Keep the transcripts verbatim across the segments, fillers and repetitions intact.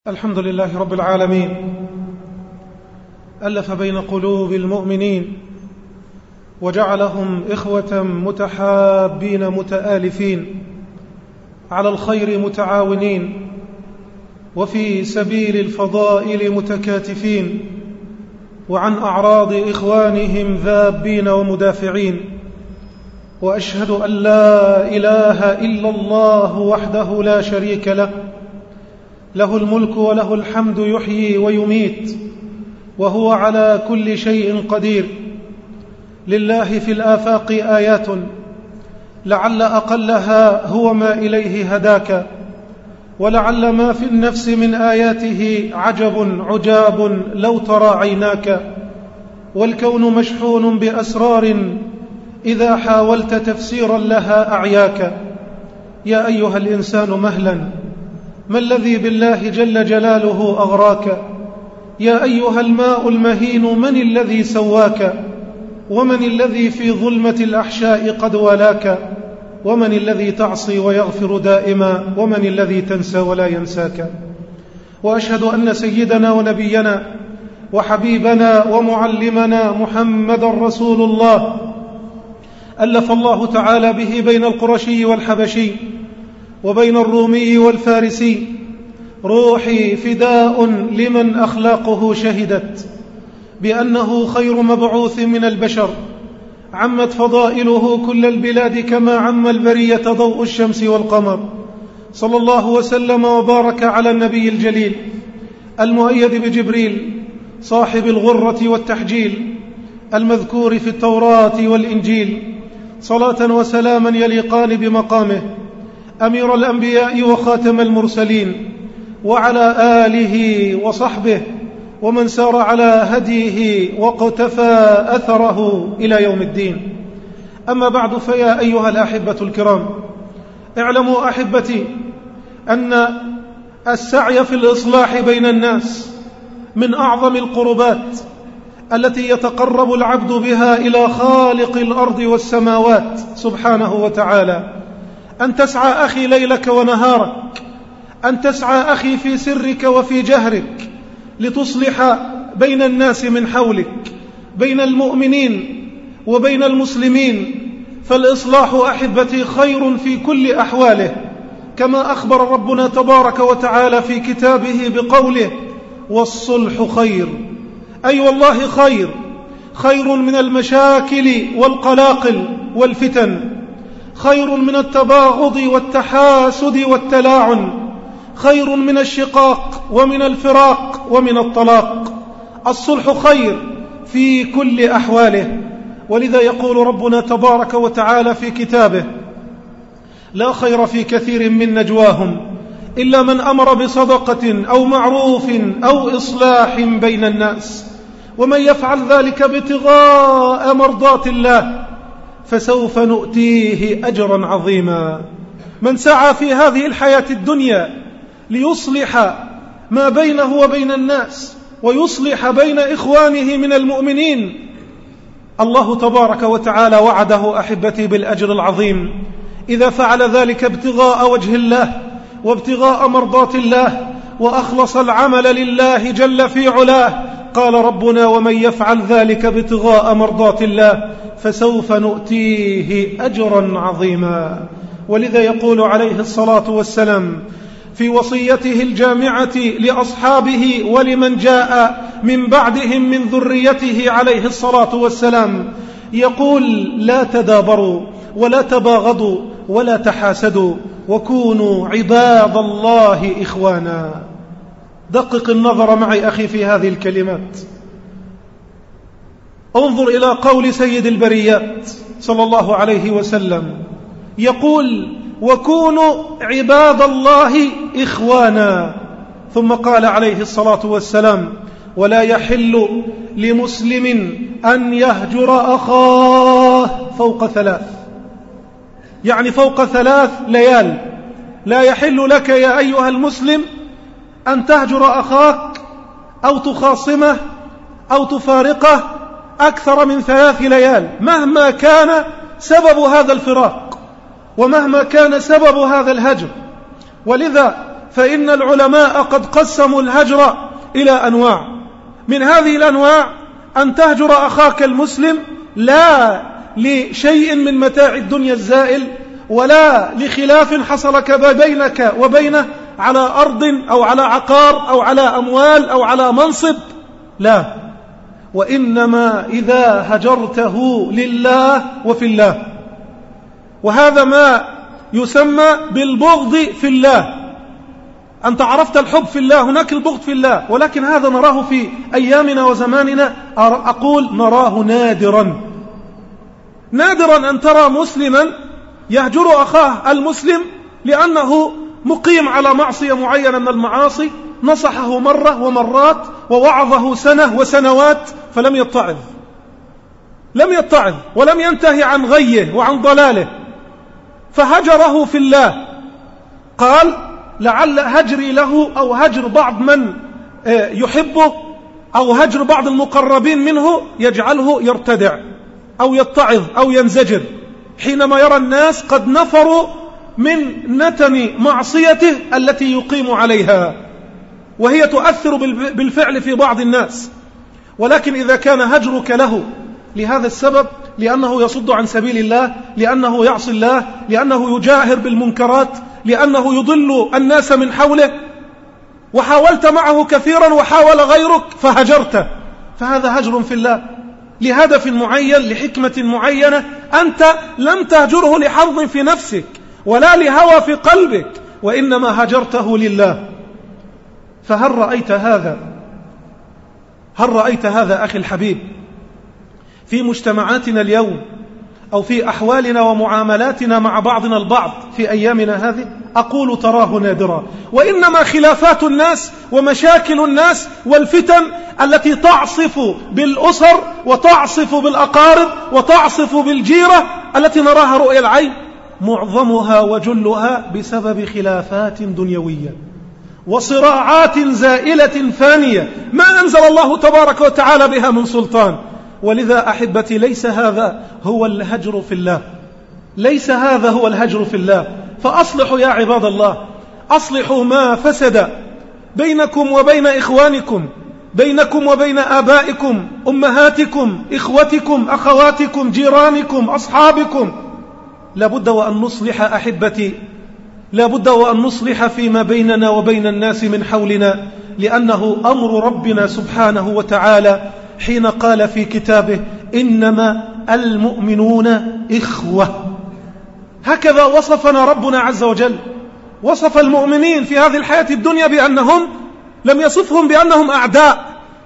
الحمد لله رب العالمين، ألف بين قلوب المؤمنين وجعلهم إخوة متحابين متآلفين على الخير متعاونين وفي سبيل الفضائل متكاتفين وعن أعراض إخوانهم ذابين ومدافعين. وأشهد أن لا إله إلا الله وحده لا شريك له، له الملك وله الحمد يحيي ويميت وهو على كل شيء قدير. لله في الآفاق آيات لعل أقلها هو ما إليه هداك، ولعل ما في النفس من آياته عجب عجاب لو ترى عيناك. والكون مشحون بأسرار إذا حاولت تفسيرا لها أعياك. يا أيها الإنسان مهلا، ما الذي بالله جل جلاله أغراك؟ يا أيها الماء المهين، من الذي سواك؟ ومن الذي في ظلمة الأحشاء قد ولاك؟ ومن الذي تعصي ويغفر دائما؟ ومن الذي تنسى ولا ينساك؟ وأشهد أن سيدنا ونبينا وحبيبنا ومعلمنا محمدا رسول الله، ألف الله تعالى به بين القرشي والحبشي وبين الرومي والفارسي. روحي فداء لمن أخلاقه شهدت بأنه خير مبعوث من البشر، عمت فضائله كل البلاد كما عم البرية ضوء الشمس والقمر. صلى الله وسلم وبارك على النبي الجليل المؤيد بجبريل صاحب الغرة والتحجيل المذكور في التوراة والإنجيل، صلاة وسلاما يليقان بمقامه أمير الأنبياء وخاتم المرسلين، وعلى آله وصحبه ومن سار على هديه واقتفى أثره إلى يوم الدين. أما بعد، فيا أيها الأحبة الكرام، اعلموا أحبتي أن السعي في الإصلاح بين الناس من أعظم القربات التي يتقرب العبد بها إلى خالق الأرض والسماوات سبحانه وتعالى. أن تسعى أخي ليلك ونهارك، أن تسعى أخي في سرك وفي جهرك لتصلح بين الناس من حولك، بين المؤمنين وبين المسلمين. فالإصلاح أحبتي خير في كل أحواله، كما أخبر ربنا تبارك وتعالى في كتابه بقوله: والصلح خير. أي والله خير، خير من المشاكل والقلاقل والفتن، خير من التباغض والتحاسد والتلاعن، خير من الشقاق ومن الفراق ومن الطلاق. الصلح خير في كل أحواله. ولذا يقول ربنا تبارك وتعالى في كتابه: لا خير في كثير من نجواهم إلا من أمر بصدقة أو معروف أو إصلاح بين الناس، ومن يفعل ذلك ابتغاء مرضات الله فسوف نؤتيه أجرا عظيما. من سعى في هذه الحياة الدنيا ليصلح ما بينه وبين الناس ويصلح بين إخوانه من المؤمنين، الله تبارك وتعالى وعده أحبتي بالأجر العظيم إذا فعل ذلك ابتغاء وجه الله وابتغاء مرضات الله وأخلص العمل لله جل في علاه. قال ربنا: ومن يفعل ذلك ابتغاء مرضات الله فسوف نؤتيه أجرا عظيما. ولذا يقول عليه الصلاة والسلام في وصيته الجامعة لأصحابه ولمن جاء من بعدهم من ذريته عليه الصلاة والسلام، يقول: لا تدابروا ولا تباغضوا ولا تحاسدوا وكونوا عباد الله إخوانا. دقق النظر معي أخي في هذه الكلمات، انظر إلى قول سيد البريات صلى الله عليه وسلم، يقول: وكونوا عباد الله إخوانا. ثم قال عليه الصلاة والسلام: ولا يحل لمسلم أن يهجر أخاه فوق ثلاث، يعني فوق ثلاث ليال. لا يحل لك يا أيها المسلم أن تهجر أخاك أو تخاصمه أو تفارقه أكثر من ثلاث ليال، مهما كان سبب هذا الفراق ومهما كان سبب هذا الهجر. ولذا فإن العلماء قد قسموا الهجر إلى أنواع. من هذه الأنواع أن تهجر أخاك المسلم لا لشيء من متاع الدنيا الزائل ولا لخلاف حصل بينك وبينه على أرض أو على عقار أو على أموال أو على منصب، لا، وإنما إذا هجرته لله وفي الله، وهذا ما يسمى بالبغض في الله. أنت عرفت الحب في الله، هناك البغض في الله، ولكن هذا نراه في أيامنا وزماننا، أقول نراه نادرا. نادرا أن ترى مسلما يهجر أخاه المسلم لأنه مقيم على معصية معينة من المعاصي، نصحه مرة ومرات ووعظه سنة وسنوات فلم يتعظ، لم يتعظ ولم ينتهي عن غيه وعن ضلاله، فهجره في الله. قال لعل هجري له أو هجر بعض من يحبه أو هجر بعض المقربين منه يجعله يرتدع أو يتعظ أو ينزجر حينما يرى الناس قد نفروا من نتن معصيته التي يقيم عليها، وهي تؤثر بالفعل في بعض الناس. ولكن إذا كان هجرك له لهذا السبب، لأنه يصد عن سبيل الله، لأنه يعصي الله، لأنه يجاهر بالمنكرات، لأنه يضل الناس من حوله، وحاولت معه كثيرا وحاول غيرك فهجرته، فهذا هجر في الله لهدف معين لحكمة معينة. أنت لم تهجره لحظ في نفسك ولا لهوى في قلبك، وإنما هجرته لله. فهل رأيت هذا هل رأيت هذا أخي الحبيب في مجتمعاتنا اليوم أو في أحوالنا ومعاملاتنا مع بعضنا البعض في أيامنا هذه؟ أقول تراه نادرا، وإنما خلافات الناس ومشاكل الناس والفتن التي تعصف بالأسر وتعصف بالأقارب وتعصف بالجيرة التي نراها رؤيا العين، معظمها وجلها بسبب خلافات دنيوية وصراعات زائلة فانية ما أنزل الله تبارك وتعالى بها من سلطان. ولذا أحبتي ليس هذا هو الهجر في الله، ليس هذا هو الهجر في الله. فأصلحوا يا عباد الله، أصلحوا ما فسد بينكم وبين إخوانكم، بينكم وبين آبائكم، أمهاتكم، إخوتكم، أخواتكم، جيرانكم، أصحابكم. لابد وأن نصلح أحبتي، لابد وأن نصلح فيما بيننا وبين الناس من حولنا، لأنه أمر ربنا سبحانه وتعالى حين قال في كتابه إنما المؤمنون إخوة. هكذا وصفنا ربنا عز وجل، وصف المؤمنين في هذه الحياة الدنيا بأنهم لم يصفهم بأنهم أعداء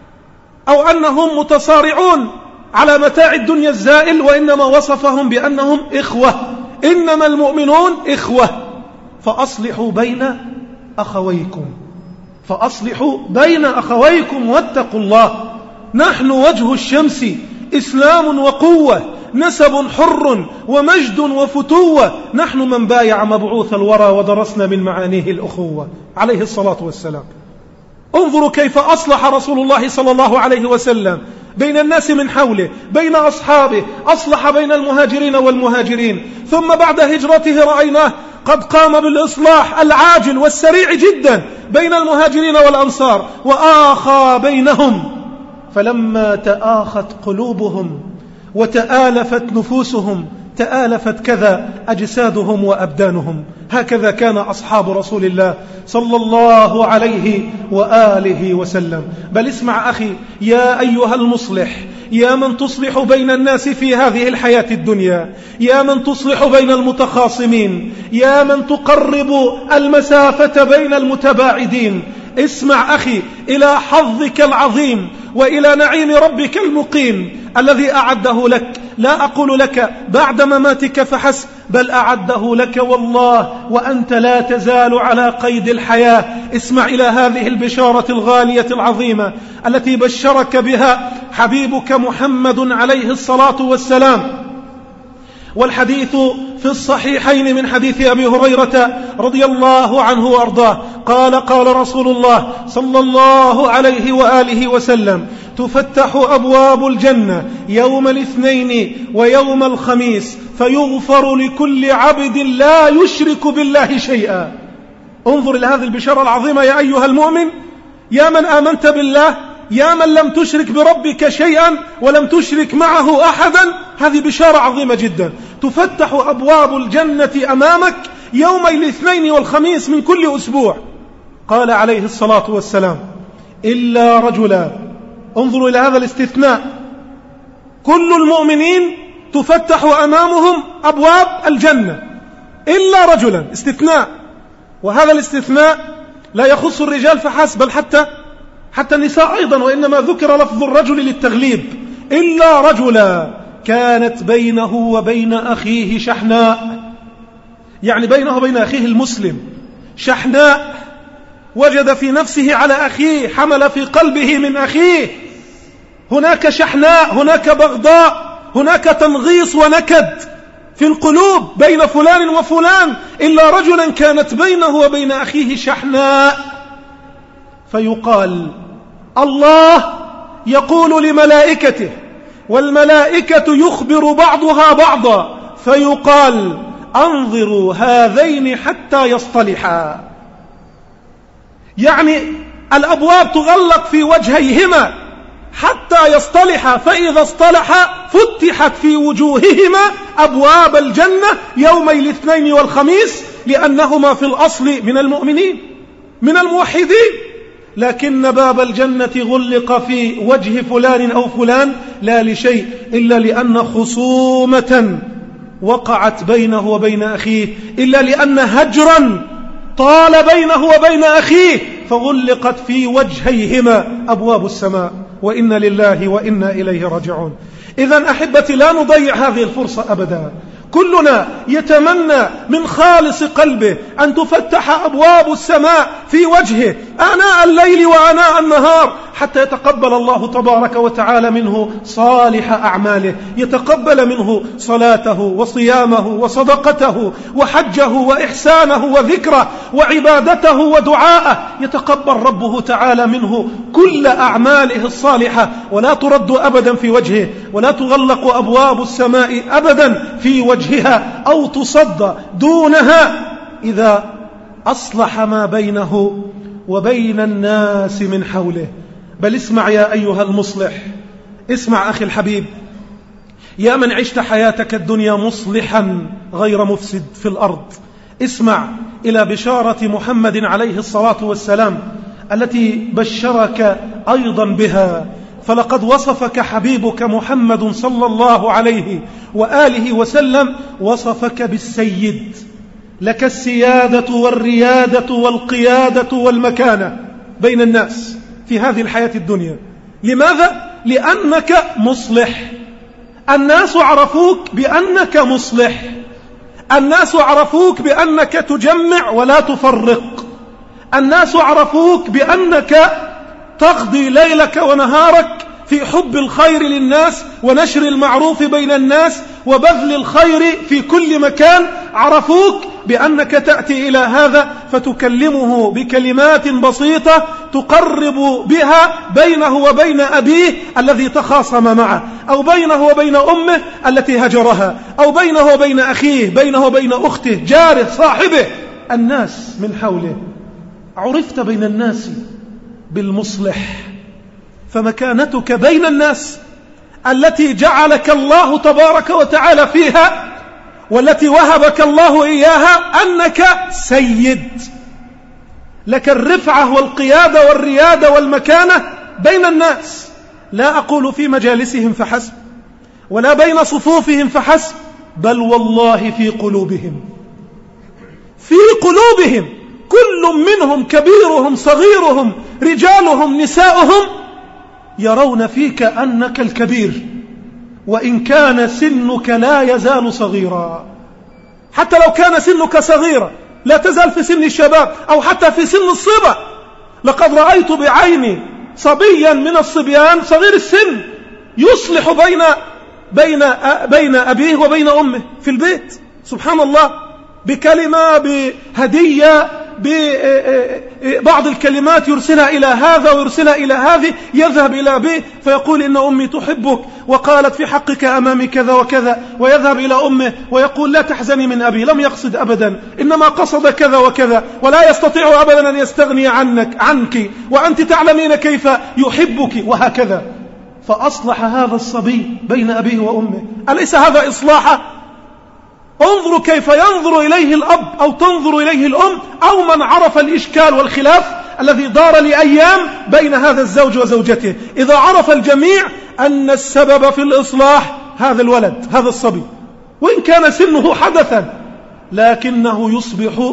أو أنهم متصارعون على متاع الدنيا الزائل، وإنما وصفهم بأنهم إخوة. إنما المؤمنون إخوة، فأصلحوا بين أخويكم، فأصلحوا بين أخويكم واتقوا الله. نحن وجه الشمس، إسلام وقوة، نسب حر ومجد وفتوة، نحن من بايع مبعوث الورى ودرسنا من معانيه الأخوة عليه الصلاة والسلام. انظروا كيف أصلح رسول الله صلى الله عليه وسلم بين الناس من حوله، بين أصحابه، أصلح بين المهاجرين والمهاجرين. ثم بعد هجرته رأيناه قد قام بالإصلاح العاجل والسريع جدا بين المهاجرين والأنصار، وآخى بينهم. فلما تآخت قلوبهم وتآلفت نفوسهم تآلفت كذا أجسادهم وأبدانهم. هكذا كان أصحاب رسول الله صلى الله عليه وآله وسلم. بل اسمع أخي يا أيها المصلح، يا من تصلح بين الناس في هذه الحياة الدنيا، يا من تصلح بين المتخاصمين، يا من تقرب المسافة بين المتباعدين، اسمع أخي إلى حظك العظيم وإلى نعيم ربك المقيم الذي أعده لك. لا أقول لك بعد مماتك فحسب، بل أعده لك والله وأنت لا تزال على قيد الحياة. اسمع إلى هذه البشارة الغالية العظيمة التي بشرك بها حبيبك محمد عليه الصلاة والسلام. والحديث في الصحيحين من حديث أبي هريرة رضي الله عنه وأرضاه قال قال رسول الله صلى الله عليه وآله وسلم: تفتح أبواب الجنة يوم الاثنين ويوم الخميس فيغفر لكل عبد لا يشرك بالله شيئا. انظر إلى هذه البشارة العظيمة يا أيها المؤمن، يا من آمنت بالله، يا من لم تشرك بربك شيئا ولم تشرك معه أحدا. هذه بشارة عظيمة جدا. تفتح أبواب الجنة أمامك يومي الاثنين والخميس من كل أسبوع. قال عليه الصلاة والسلام: إلا رجلا. انظروا إلى هذا الاستثناء، كل المؤمنين تفتح أمامهم أبواب الجنة إلا رجلا، استثناء. وهذا الاستثناء لا يخص الرجال فحسب، بل حتى حتى النساء أيضا، وإنما ذكر لفظ الرجل للتغليب. إلا رجلا كانت بينه وبين أخيه شحناء، يعني بينه وبين أخيه المسلم شحناء، وجد في نفسه على أخيه، حمل في قلبه من أخيه. هناك شحناء، هناك بغضاء، هناك تنغيص ونكد في القلوب بين فلان وفلان. إلا رجلا كانت بينه وبين أخيه شحناء. فيقال الله يقول لملائكته، والملائكة يخبر بعضها بعضا، فيقال أنظروا هذين حتى يصطلحا. يعني الأبواب تغلق في وجهيهما حتى يصطلحا، فإذا اصطلحا فتحت في وجوههما أبواب الجنة يومي الاثنين والخميس، لأنهما في الأصل من المؤمنين من الموحدين. لكن باب الجنة غلق في وجه فلان أو فلان لا لشيء إلا لأن خصومة وقعت بينه وبين أخيه، إلا لأن هجرا طال بينه وبين أخيه، فغلقت في وجهيهما أبواب السماء. وإنا لله وإنا إليه راجعون. إذن أحبتي لا نضيع هذه الفرصة أبدا. كلنا يتمنى من خالص قلبه أن تفتح أبواب السماء في وجهه آناء الليل وآناء النهار، حتى يتقبل الله تبارك وتعالى منه صالح أعماله، يتقبل منه صلاته وصيامه وصدقته وحجه وإحسانه وذكره وعبادته ودعاءه. يتقبل ربه تعالى منه كل أعماله الصالحة، ولا ترد أبدا في وجهه، ولا تغلق أبواب السماء أبدا في وجهها أو تصد دونها إذا أصلح ما بينه وبين الناس من حوله. بل اسمع يا أيها المصلح، اسمع أخي الحبيب، يا من عشت حياتك الدنيا مصلحا غير مفسد في الأرض، اسمع إلى بشارة محمد عليه الصلاة والسلام التي بشرك أيضا بها. فلقد وصفك حبيبك محمد صلى الله عليه وآله وسلم، وصفك بالسيد، لك السيادة والريادة والقيادة والمكانة بين الناس في هذه الحياة الدنيا. لماذا؟ لأنك مصلح. الناس عرفوك بأنك مصلح، الناس عرفوك بأنك تجمع ولا تفرق، الناس عرفوك بأنك تقضي ليلك ونهارك في حب الخير للناس ونشر المعروف بين الناس وبذل الخير في كل مكان. عرفوك بأنك تأتي إلى هذا فتكلمه بكلمات بسيطة تقرب بها بينه وبين أبيه الذي تخاصم معه، أو بينه وبين أمه التي هجرها، أو بينه وبين أخيه، بينه وبين أخته، جاره، صاحبه، الناس من حوله. عرفت بين الناس بالمصلح، فمكانتك بين الناس التي جعلك الله تبارك وتعالى فيها والتي وهبك الله إياها أنك سيد، لك الرفعة والقيادة والريادة والمكانة بين الناس. لا أقول في مجالسهم فحسب، ولا بين صفوفهم فحسب، بل والله في قلوبهم، في قلوبهم. كل منهم كبيرهم صغيرهم رجالهم نساؤهم يرون فيك أنك الكبير، وإن كان سنك لا يزال صغيرا. حتى لو كان سنك صغيرا لا تزال في سن الشباب أو حتى في سن الصبا. لقد رأيت بعيني صبيا من الصبيان صغير السن يصلح بين بين بين أبيه وبين أمه في البيت، سبحان الله، بكلمة، بهدية، ببعض الكلمات يرسلها إلى هذا ويرسلها إلى هذه، يذهب إلى به فيقول إن أمي تحبك وقالت في حقك أمامي كذا وكذا، ويذهب إلى أمه ويقول لا تحزني من أبي، لم يقصد أبدا، إنما قصد كذا وكذا، ولا يستطيع أبدا أن يستغني عنك عنك وأنت تعلمين كيف يحبك، وهكذا. فأصلح هذا الصبي بين أبيه وأمه. أليس هذا إصلاحا؟ انظروا كيف ينظر إليه الأب أو تنظر إليه الأم أو من عرف الإشكال والخلاف الذي دار لأيام بين هذا الزوج وزوجته، إذا عرف الجميع أن السبب في الإصلاح هذا الولد، هذا الصبي، وإن كان سنه حدثا، لكنه يصبح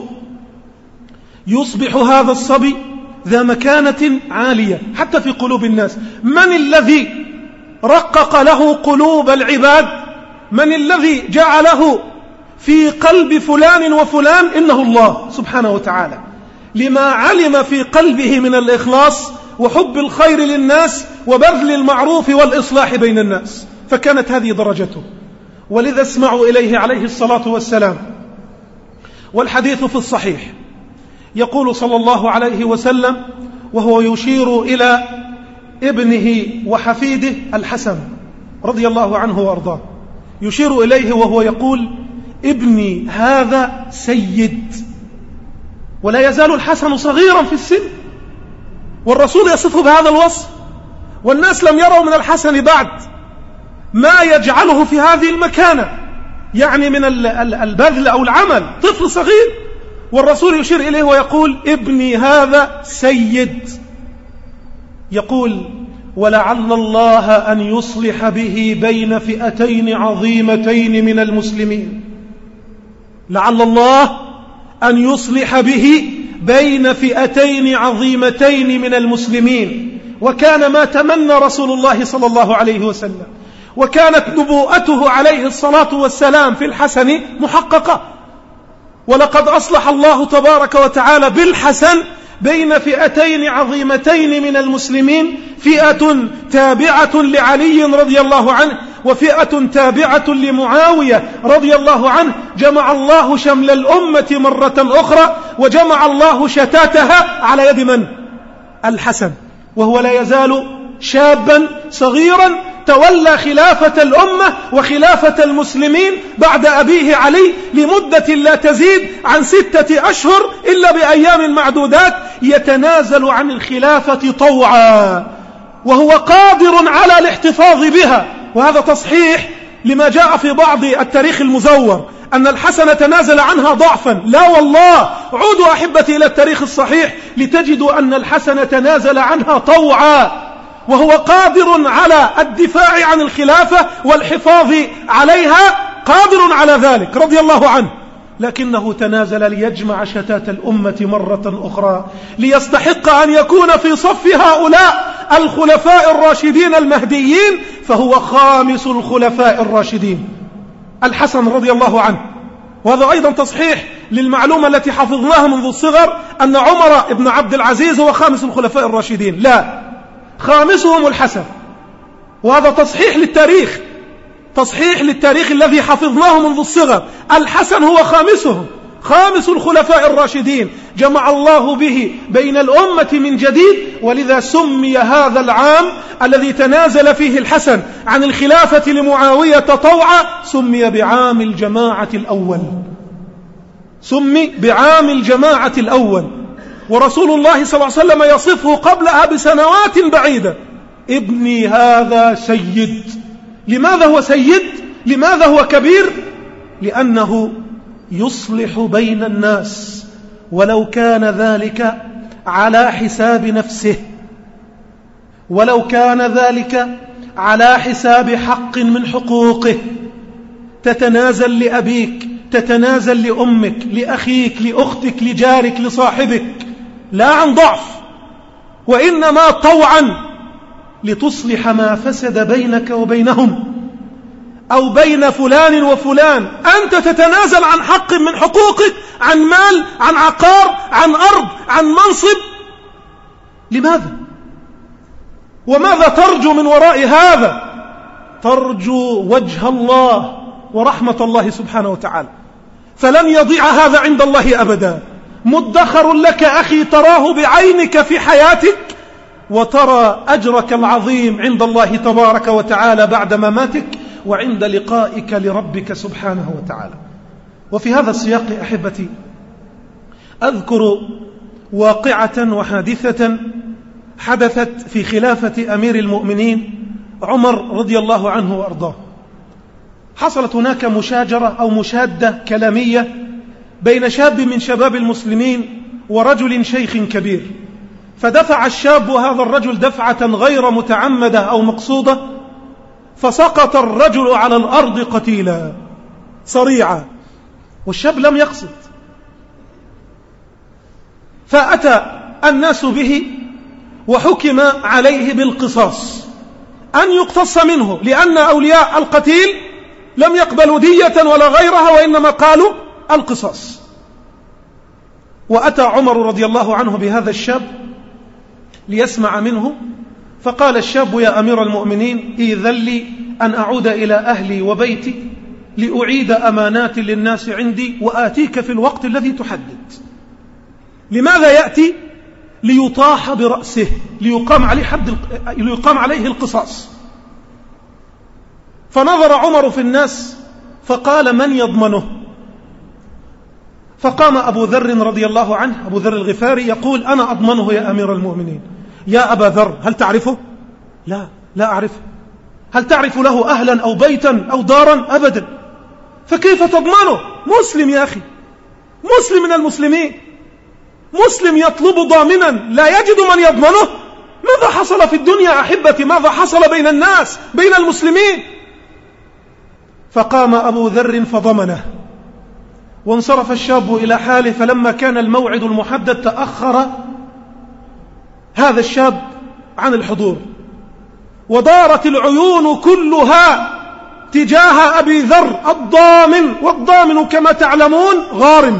يصبح هذا الصبي ذا مكانة عالية حتى في قلوب الناس. من الذي رقق له قلوب العباد؟ من الذي جعله في قلب فلان وفلان؟ إنه الله سبحانه وتعالى، لما علم في قلبه من الإخلاص وحب الخير للناس وبذل المعروف والإصلاح بين الناس، فكانت هذه درجته. ولذا اسمعوا إليه عليه الصلاة والسلام، والحديث في الصحيح، يقول صلى الله عليه وسلم وهو يشير إلى ابنه وحفيده الحسن رضي الله عنه وأرضاه، يشير إليه وهو يقول ابني هذا سيد. ولا يزال الحسن صغيرا في السن، والرسول يصفه بهذا الوصف، والناس لم يروا من الحسن بعد ما يجعله في هذه المكانة، يعني من البذل أو العمل، طفل صغير، والرسول يشير إليه ويقول ابني هذا سيد. يقول ولعل الله أن يصلح به بين فئتين عظيمتين من المسلمين، لعل الله أن يصلح به بين فئتين عظيمتين من المسلمين. وكان ما تمنى رسول الله صلى الله عليه وسلم، وكانت نبوءته عليه الصلاة والسلام في الحسن محققة. ولقد أصلح الله تبارك وتعالى بالحسن بين فئتين عظيمتين من المسلمين، فئة تابعة لعلي رضي الله عنه وفئة تابعة لمعاوية رضي الله عنه. جمع الله شمل الأمة مرة أخرى، وجمع الله شتاتها على يد من؟ الحسن، وهو لا يزال شابا صغيرا تولى خلافة الأمة وخلافة المسلمين بعد أبيه علي لمدة لا تزيد عن ستة أشهر إلا بأيام معدودات، يتنازل عن الخلافة طوعا، وهو قادر على الاحتفاظ بها. وهذا تصحيح لما جاء في بعض التاريخ المزور أن الحسن تنازل عنها ضعفا. لا والله، عودوا أحبتي إلى التاريخ الصحيح لتجدوا أن الحسن تنازل عنها طوعا، وهو قادر على الدفاع عن الخلافة والحفاظ عليها، قادر على ذلك رضي الله عنه، لكنه تنازل ليجمع شتات الأمة مرة أخرى، ليستحق أن يكون في صف هؤلاء الخلفاء الراشدين المهديين، فهو خامس الخلفاء الراشدين الحسن رضي الله عنه. وهذا أيضا تصحيح للمعلومة التي حفظناها منذ الصغر أن عمر بن عبد العزيز هو خامس الخلفاء الراشدين، لا، خامسهم الحسن. وهذا تصحيح للتاريخ، تصحيح للتاريخ الذي حفظناه منذ الصغر، الحسن هو خامسهم، خامس الخلفاء الراشدين، جمع الله به بين الأمة من جديد. ولذا سمي هذا العام الذي تنازل فيه الحسن عن الخلافة لمعاوية طوعا سمي بعام الجماعة الأول، سمي بعام الجماعة الأول. ورسول الله صلى الله عليه وسلم يصفه قبلها بسنوات بعيدة، ابني هذا سيد. لماذا هو سيد؟ لماذا هو كبير؟ لأنه يصلح بين الناس، ولو كان ذلك على حساب نفسه، ولو كان ذلك على حساب حق من حقوقه. تتنازل لأبيك، تتنازل لأمك، لأخيك، لأختك، لجارك، لصاحبك، لا عن ضعف، وإنما طوعا لتصلح ما فسد بينك وبينهم أو بين فلان وفلان. أنت تتنازل عن حق من حقوقك، عن مال، عن عقار، عن أرض، عن منصب. لماذا؟ وماذا ترجو من وراء هذا؟ ترجو وجه الله ورحمة الله سبحانه وتعالى، فلن يضيع هذا عند الله أبدا. مدخر لك أخي تراه بعينك في حياتك، وترى أجرك العظيم عند الله تبارك وتعالى بعد مماتك وعند لقائك لربك سبحانه وتعالى. وفي هذا السياق أحبتي أذكر واقعة وحادثة حدثت في خلافة أمير المؤمنين عمر رضي الله عنه وأرضاه. حصلت هناك مشاجرة أو مشادة كلامية بين شاب من شباب المسلمين ورجل شيخ كبير، فدفع الشاب هذا الرجل دفعة غير متعمدة أو مقصودة، فسقط الرجل على الأرض قتيلا صريعا، والشاب لم يقصد. فأتى الناس به وحكم عليه بالقصاص، أن يقتص منه، لأن أولياء القتيل لم يقبلوا دية ولا غيرها، وإنما قالوا القصاص. وأتى عمر رضي الله عنه بهذا الشاب ليسمع منه، فقال الشاب: يا أمير المؤمنين، إذن لي أن أعود إلى أهلي وبيتي لأعيد أمانات للناس عندي وآتيك في الوقت الذي تحدد. لماذا يأتي؟ ليطاح برأسه، ليقام عليه, حد ليقام عليه القصاص. فنظر عمر في الناس فقال: من يضمنه؟ فقام أبو ذر رضي الله عنه، أبو ذر الغفاري، يقول: أنا أضمنه يا أمير المؤمنين. يا أبا ذر، هل تعرفه؟ لا لا أعرفه. هل تعرف له أهلا أو بيتا أو دارا؟ أبدا. فكيف تضمنه؟ مسلم يا أخي، مسلم من المسلمين، مسلم يطلب ضامنا لا يجد من يضمنه. ماذا حصل في الدنيا أحبتي؟ ماذا حصل بين الناس، بين المسلمين؟ فقام أبو ذر فضمنه، وانصرف الشاب إلى حاله. فلما كان الموعد المحدد تأخر هذا الشاب عن الحضور، ودارت العيون كلها تجاه أبي ذر الضامن، والضامن كما تعلمون غارم.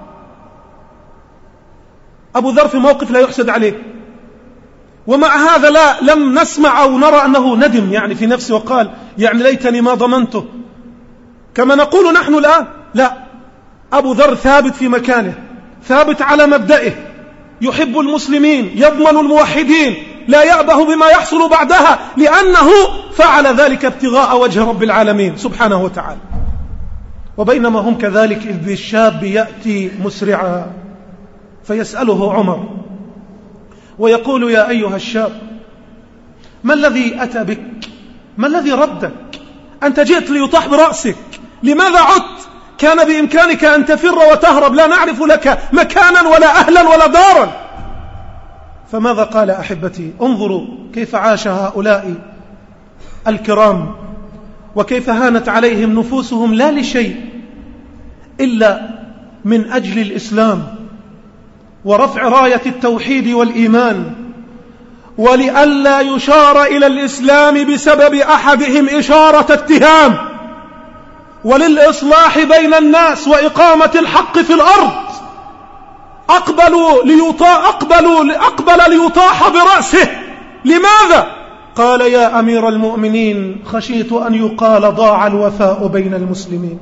أبو ذر في موقف لا يحسد عليه، ومع هذا لا لم نسمع أو نرى أنه ندم يعني في نفسه وقال: يعني ليتني ما ضمنته، كما نقول نحن الآن. لا، أبو ذر ثابت في مكانه، ثابت على مبدئه، يحب المسلمين، يضمن الموحدين، لا يأبه بما يحصل بعدها، لأنه فعل ذلك ابتغاء وجه رب العالمين سبحانه وتعالى. وبينما هم كذلك إذ بالشاب يأتي مسرعا فيسأله عمر ويقول: يا أيها الشاب، ما الذي أتى بك؟ ما الذي ردك؟ أنت جئت ليطاح برأسك، لماذا عدت؟ كان بإمكانك أن تفر وتهرب، لا نعرف لك مكانا ولا أهلا ولا دارا. فماذا قال أحبتي؟ انظروا كيف عاش هؤلاء الكرام، وكيف هانت عليهم نفوسهم لا لشيء إلا من أجل الإسلام ورفع راية التوحيد والإيمان، ولئلا يشار إلى الإسلام بسبب أحدهم إشارة اتهام، وللإصلاح بين الناس وإقامة الحق في الأرض. أقبلوا ليطاح أقبلوا أقبل ليطاح برأسه. لماذا؟ قال: يا أمير المؤمنين، خشيت أن يقال ضاع الوفاء بين المسلمين.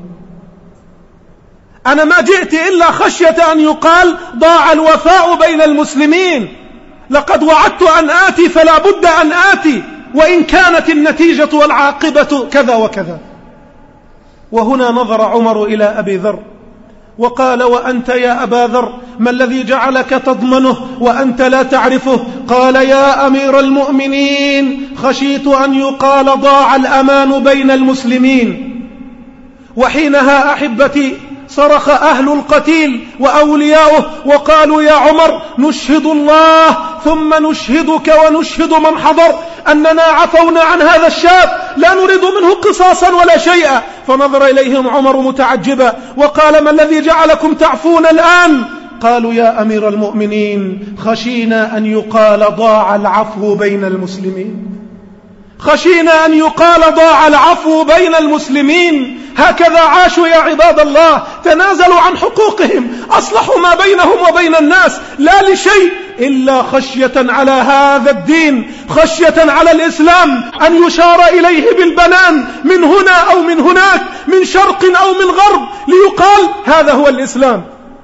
أنا ما جئت إلا خشية أن يقال ضاع الوفاء بين المسلمين، لقد وعدت أن آتي فلا بد أن آتي، وإن كانت النتيجة والعاقبة كذا وكذا. وهنا نظر عمر إلى أبي ذر وقال: وأنت يا أبا ذر، ما الذي جعلك تضمنه وأنت لا تعرفه؟ قال: يا أمير المؤمنين، خشيت أن يقال ضاع الأمان بين المسلمين. وحينها أحبتي صرخ أهل القتيل وأولياؤه وقالوا: يا عمر، نشهد الله ثم نشهدك ونشهد من حضر أننا عفونا عن هذا الشاب، لا نريد منه قصاصا ولا شيئا. فنظر إليهم عمر متعجبا وقال: ما الذي جعلكم تعفون الآن؟ قالوا: يا أمير المؤمنين، خشينا أن يقال ضاع العفو بين المسلمين، خشينا أن يقال ضاع العفو بين المسلمين. هكذا عاشوا يا عباد الله، تنازلوا عن حقوقهم، أصلحوا ما بينهم وبين الناس، لا لشيء إلا خشية على هذا الدين، خشية على الإسلام أن يشار إليه بالبنان من هنا أو من هناك، من شرق أو من غرب، ليقال هذا هو الإسلام.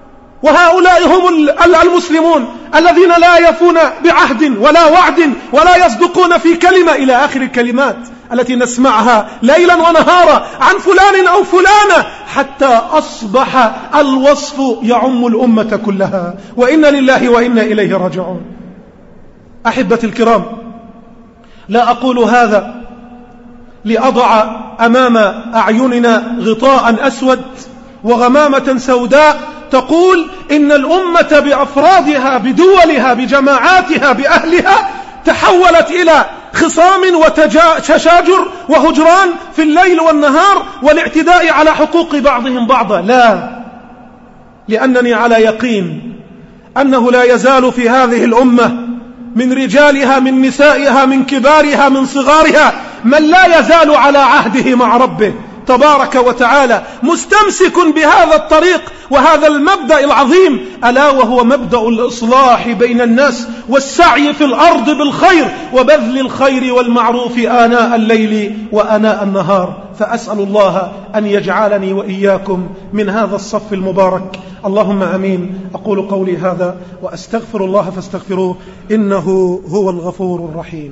وهؤلاء هم المسلمون الذين لا يفون بعهد ولا وعد ولا يصدقون في كلمة إلى آخر الكلمات التي نسمعها ليلا ونهارا عن فلان أو فلانة، حتى أصبح الوصف يعم الأمة كلها، وإنا لله وإنا إليه راجعون. أحبتي الكرام، لا أقول هذا لأضع أمام أعيننا غطاء أسود وغمامة سوداء تقول إن الأمة بأفرادها بدولها بجماعاتها بأهلها تحولت إلى خصام وتشاجر وهجران في الليل والنهار والاعتداء على حقوق بعضهم بعضا. لا، لأنني على يقين أنه لا يزال في هذه الأمة من رجالها من نسائها من كبارها من صغارها من لا يزال على عهده مع ربه تبارك وتعالى، مستمسك بهذا الطريق وهذا المبدأ العظيم، ألا وهو مبدأ الإصلاح بين الناس والسعي في الأرض بالخير وبذل الخير والمعروف آناء الليل وآناء النهار. فأسأل الله أن يجعلني وإياكم من هذا الصف المبارك، اللهم أمين. أقول قولي هذا وأستغفر الله فاستغفروه إنه هو الغفور الرحيم.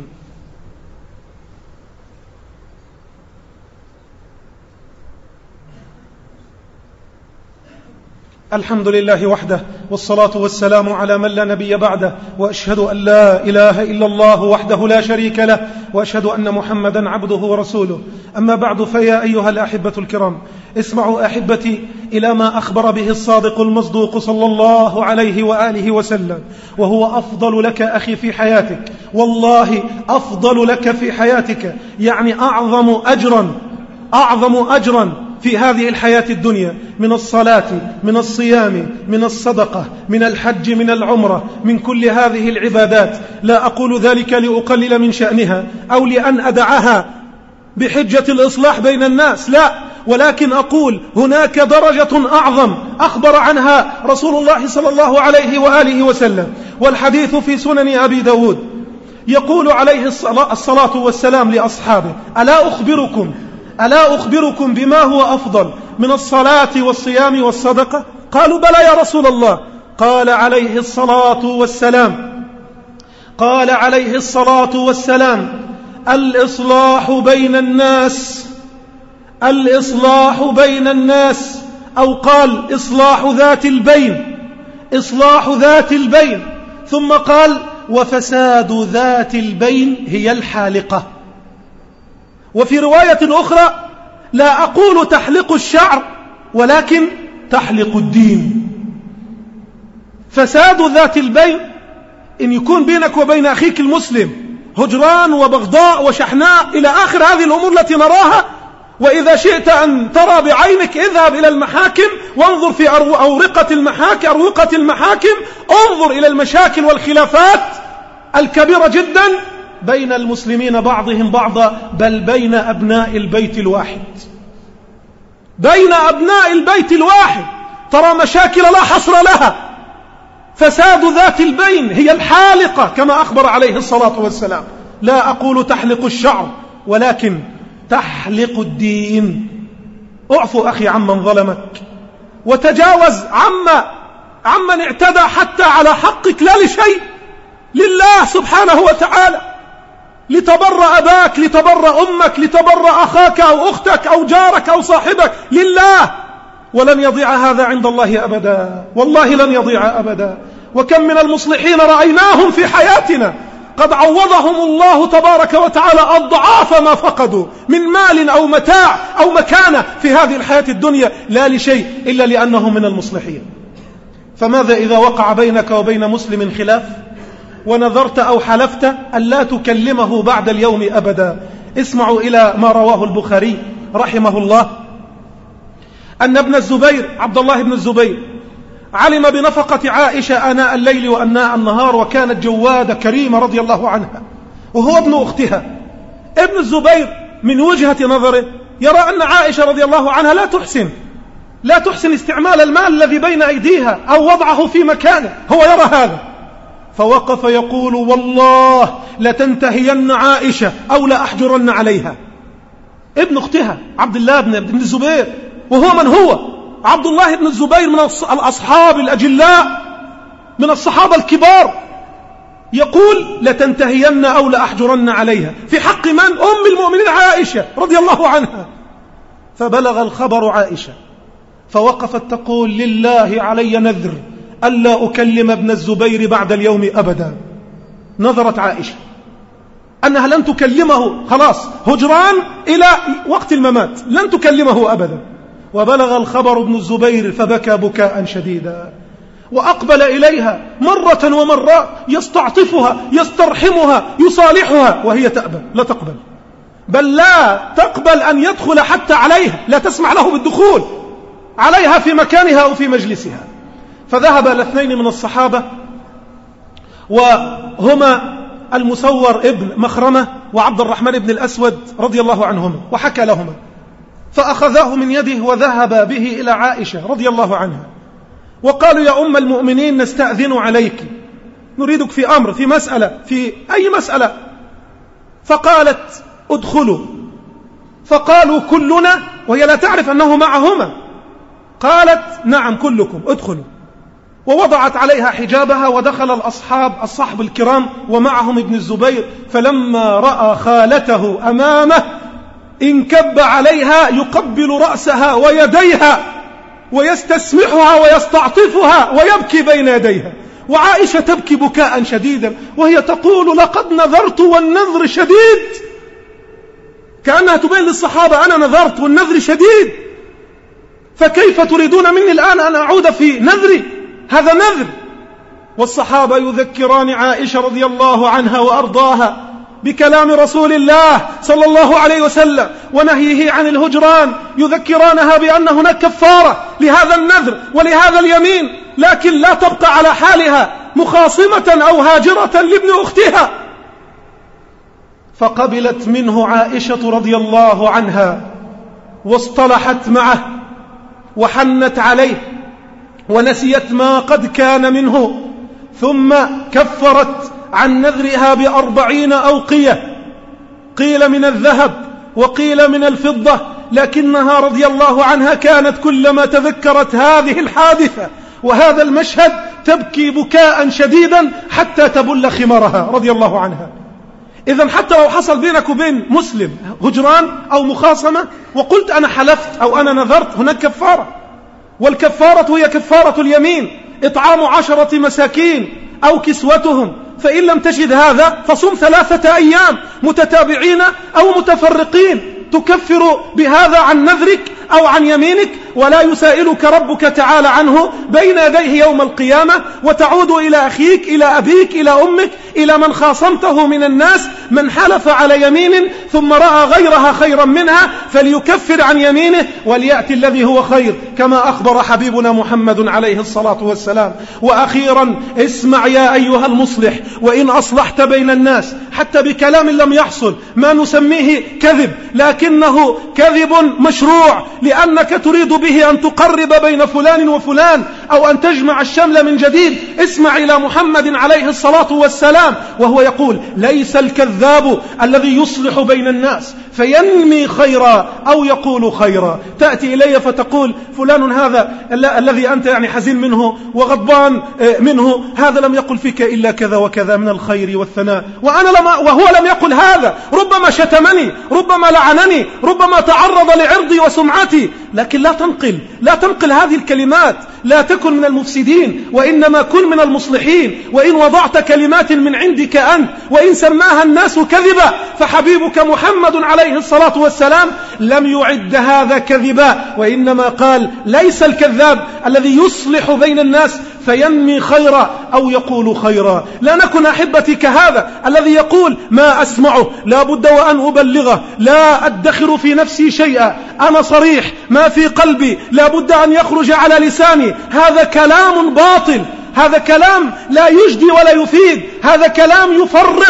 الحمد لله وحده، والصلاة والسلام على من لا نبي بعده، وأشهد أن لا إله إلا الله وحده لا شريك له، وأشهد أن محمدا عبده ورسوله. أما بعد، فيا أيها الأحبة الكرام، اسمعوا أحبتي إلى ما أخبر به الصادق المصدوق صلى الله عليه وآله وسلم، وهو أفضل لك أخي في حياتك، والله أفضل لك في حياتك، يعني أعظم أجرا أعظم أجرا في هذه الحياة الدنيا من الصلاة من الصيام من الصدقة من الحج من العمرة من كل هذه العبادات. لا أقول ذلك لأقلل من شأنها أو لأن أدعها بحجة الإصلاح بين الناس، لا، ولكن أقول هناك درجة أعظم أخبر عنها رسول الله صلى الله عليه وآله وسلم، والحديث في سنن أبي داود. يقول عليه الصلاة والسلام لأصحابه: ألا أخبركم ألا أخبركم بما هو أفضل من الصلاة والصيام والصدقة؟ قالوا: بلى يا رسول الله. قال عليه الصلاة والسلام قال عليه الصلاة والسلام الإصلاح بين الناس الإصلاح بين الناس أو قال إصلاح ذات البين إصلاح ذات البين ثم قال: وفساد ذات البين هي الحالقة. وفي رواية أخرى: لا أقول تحلق الشعر ولكن تحلق الدين. فساد ذات البين إن يكون بينك وبين أخيك المسلم هجران وبغضاء وشحناء إلى آخر هذه الأمور التي نراها. وإذا شئت أن ترى بعينك اذهب إلى المحاكم وانظر في أروقة المحاكم أروقة المحاكم انظر إلى المشاكل والخلافات الكبيرة جدا بين المسلمين بعضهم بعضا، بل بين أبناء البيت الواحد بين أبناء البيت الواحد ترى مشاكل لا حصر لها. فساد ذات البين هي الحالقة كما أخبر عليه الصلاة والسلام. لا أقول تحلق الشعر ولكن تحلق الدين. اعفو أخي عمن ظلمك، وتجاوز عما عمن اعتدى حتى على حقك، لا لشيء، لله سبحانه وتعالى، لتبر أباك، لتبر أمك، لتبر أخاك أو أختك أو جارك أو صاحبك، لله. ولن يضيع هذا عند الله أبدا، والله لن يضيع أبدا. وكم من المصلحين رأيناهم في حياتنا قد عوضهم الله تبارك وتعالى أضعاف ما فقدوا من مال أو متاع أو مكانة في هذه الحياة الدنيا، لا لشيء إلا لأنهم من المصلحين. فماذا إذا وقع بينك وبين مسلم خلاف ونذرت أو حلفت أن لا تكلمه بعد اليوم أبدا؟ اسمعوا إلى ما رواه البخاري رحمه الله أن ابن الزبير عبد الله بن الزبير علم بنفقة عائشة آناء الليل وآناء النهار، وكانت جوادة كريمة رضي الله عنها، وهو ابن أختها. ابن الزبير من وجهة نظره يرى أن عائشة رضي الله عنها لا تحسن لا تحسن استعمال المال الذي بين أيديها أو وضعه في مكانه، هو يرى هذا. فوقف يقول: والله لتنتهين عائشة أو لأحجرن عليها. ابن أختها عبد الله بن الزبير، وهو من هو عبد الله بن الزبير من الأصحاب الأجلاء من الصحابة الكبار يقول لتنتهين أو لأحجرن عليها في حق من؟ أم المؤمنين عائشة رضي الله عنها. فبلغ الخبر عائشة فوقفت تقول لله علي نذر ألا أكلم ابن الزبير بعد اليوم أبدا. نظرت عائشة أنها لن تكلمه، خلاص هجران إلى وقت الممات، لن تكلمه أبدا. وبلغ الخبر ابن الزبير فبكى بكاء شديدا وأقبل إليها مرة ومرة يستعطفها يسترحمها يصالحها، وهي تأبى لا تقبل، بل لا تقبل أن يدخل حتى عليها، لا تسمع له بالدخول عليها في مكانها أو في مجلسها. فذهب الاثنين من الصحابة وهما المسور ابن مخرمة وعبد الرحمن بن الأسود رضي الله عنهما، وحكى لهما، فأخذاه من يده وذهب به إلى عائشة رضي الله عنها وقالوا يا أم المؤمنين نستأذن عليك، نريدك في أمر، في مسألة، في أي مسألة. فقالت ادخلوا، فقالوا كلنا، وهي لا تعرف أنه معهما. قالت نعم كلكم ادخلوا، ووضعت عليها حجابها ودخل الأصحاب الصحب الكرام ومعهم ابن الزبير. فلما رأى خالته أمامه انكب عليها يقبل رأسها ويديها ويستسمحها ويستعطفها ويبكي بين يديها، وعائشة تبكي بكاء شديدا وهي تقول لقد نذرت والنذر شديد، كأنها تبين للصحابة أنا نذرت والنذر شديد، فكيف تريدون مني الآن أن أعود في نذري؟ هذا نذر. والصحابة يذكران عائشة رضي الله عنها وأرضاها بكلام رسول الله صلى الله عليه وسلم ونهيه عن الهجران، يذكرانها بأن هناك كفارة لهذا النذر ولهذا اليمين، لكن لا تبقى على حالها مخاصمة أو هاجرة لابن أختها. فقبلت منه عائشة رضي الله عنها واصطلحت معه وحنت عليه ونسيت ما قد كان منه، ثم كفرت عن نذرها بأربعين أوقية، قيل من الذهب وقيل من الفضة، لكنها رضي الله عنها كانت كلما تذكرت هذه الحادثة وهذا المشهد تبكي بكاء شديدا حتى تبل خمارها رضي الله عنها. إذن حتى لو حصل بينك وبين مسلم هجران أو مخاصمة وقلت أنا حلفت أو أنا نذرت، هناك كفارة، والكفارة هي كفارة اليمين، إطعام عشرة مساكين أو كسوتهم، فإن لم تجد هذا فصم ثلاثة أيام متتابعين أو متفرقين، تكفر بهذا عن نذرك أو عن يمينك، ولا يسائلك ربك تعالى عنه بين يديه يوم القيامة، وتعود إلى أخيك إلى أبيك إلى أمك إلى من خاصمته من الناس، من حلف على يمين ثم رأى غيرها خيرا منها فليكفر عن يمينه وليأتي الذي هو خير، كما أخبر حبيبنا محمد عليه الصلاة والسلام. وأخيرا اسمع يا أيها المصلح، وإن أصلحت بين الناس حتى بكلام لم يحصل ما نسميه كذب، لكنه كذب مشروع لأنك تريد به أن تقرب بين فلان وفلان أو أن تجمع الشمل من جديد، اسمع إلى محمد عليه الصلاة والسلام وهو يقول ليس الكذاب الذي يصلح بين الناس فينمي خيرا أو يقول خيرا. تأتي إلي فتقول فلان هذا الذي أنت يعني حزين منه وغضبان منه، هذا لم يقل فيك إلا كذا وكذا من الخير والثناء، وأنا لما وهو لم يقل هذا، ربما شتمني، ربما لعنني، ربما تعرض لعرضي وسمعتي، لكن لا تنقل لا تنقل هذه الكلمات، لا تكن من المفسدين وإنما كن من المصلحين. وإن وضعت كلمات من عندك أنت وإن سماها الناس كذبا، فحبيبك محمد عليه الصلاة والسلام لم يعد هذا كذبا، وإنما قال ليس الكذاب الذي يصلح بين الناس فينمي خيرا أو يقول خيرا. لا نكن أحبتي كهذا الذي يقول ما أسمعه لا بد وأن أبلغه، لا أدخر في نفسي شيئا، أنا صريح، ما في قلبي لا بد أن يخرج على لساني. هذا كلام باطل، هذا كلام لا يجدي ولا يفيد، هذا كلام يفرق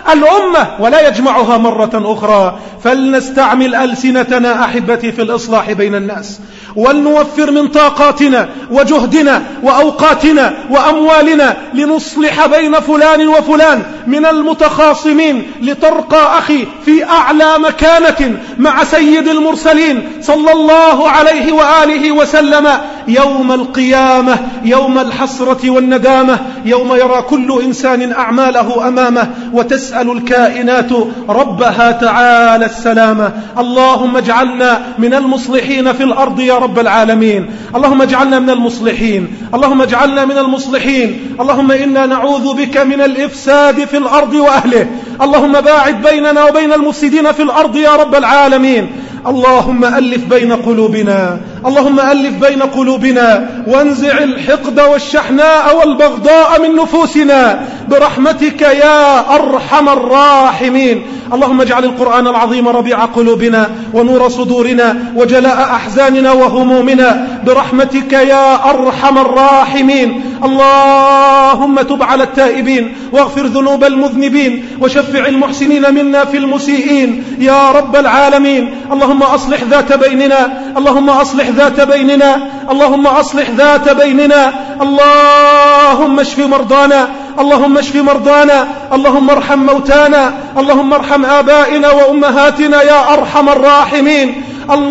الأمة ولا يجمعها مرة أخرى. فلنستعمل ألسنتنا أحبتي في الإصلاح بين الناس، ولنوفر من طاقاتنا وجهدنا وأوقاتنا وأموالنا لنصلح بين فلان وفلان من المتخاصمين، لترقى أخي في أعلى مكانة مع سيد المرسلين صلى الله عليه وآله وسلم يوم القيامة، يوم الحسرة والندامة، يوم يرى كل إنسان أعماله أمامه وتسأل الكائنات ربها تعالى السلامة. اللهم اجعلنا من المصلحين في الأرض يا رب العالمين، اللهم اجعلنا من المصلحين، اللهم اجعلنا من المصلحين. اللهم إنا نعوذ بك من الإفساد في الأرض وأهله، اللهم باعد بيننا وبين المفسدين في الأرض يا رب العالمين. اللهم ألف بين قلوبنا، اللهم ألف بين قلوبنا وانزع الحقد والشحناء والبغضاء من نفوسنا برحمتك يا أرحم الراحمين. اللهم اجعل القرآن العظيم ربيع قلوبنا ونور صدورنا وجلاء أحزاننا وهمومنا برحمتك يا أرحم الراحمين. اللهم تب على التائبين واغفر ذنوب المذنبين وشفع المحسنين منا في المسيئين يا رب العالمين. اللهم أصلح ذات بيننا، اللهم أصلح ذات بيننا، اللهم أصلح ذات بيننا. اللهم اشف مرضانا، اللهم اشف مرضانا، اللهم ارحم موتانا، اللهم ارحم آبائنا وأمهاتنا يا أرحم الراحمين.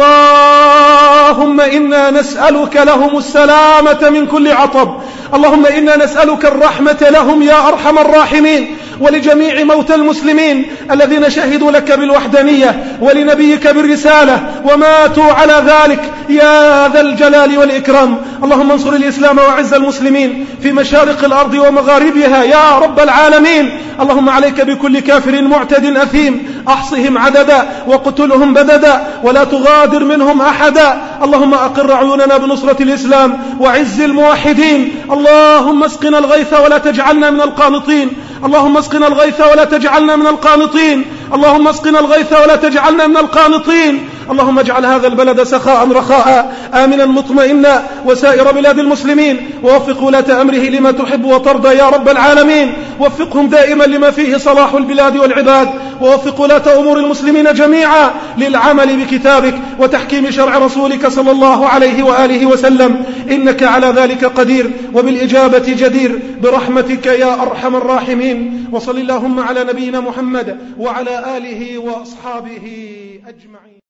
اللهم إنا نسألك لهم السلامة من كل عطب، اللهم إنا نسألك الرحمة لهم يا أرحم الراحمين، ولجميع موتى المسلمين الذين شهدوا لك بالوحدانية ولنبيك بالرسالة وماتوا على ذلك يا ذا الجلال والإكرام. اللهم انصر الإسلام وعز المسلمين في مشارق الأرض ومغاربها يا رب العالمين. اللهم عليك بكل كافر معتد أثيم، أحصهم عددا وقتلهم بددا ولا تغادر منهم أحدا. اللهم أقر عيوننا بنصرة الإسلام وعز الموحدين. اللهم اسقنا الغيث ولا تجعلنا من القانطين، اللهم اسقنا الغيث ولا تجعلنا من القانطين، اللهم اسقنا الغيث ولا تجعلنا من القانطين. اللهم اجعل هذا البلد سخاء رخاء آمنا مطمئنا وسائر بلاد المسلمين، ووفق ولاة أمره لما تحب وترضى يا رب العالمين. وفقهم دائما لما فيه صلاح البلاد والعباد، ووفق ولاة أمور المسلمين جميعا للعمل بكتابك وتحكيم شرع رسولك صلى الله عليه وآله وسلم، إنك على ذلك قدير وبالإجابة جدير برحمتك يا أرحم الراحمين. وصل اللهم على نبينا محمد وعلى آله وأصحابه أجمعين.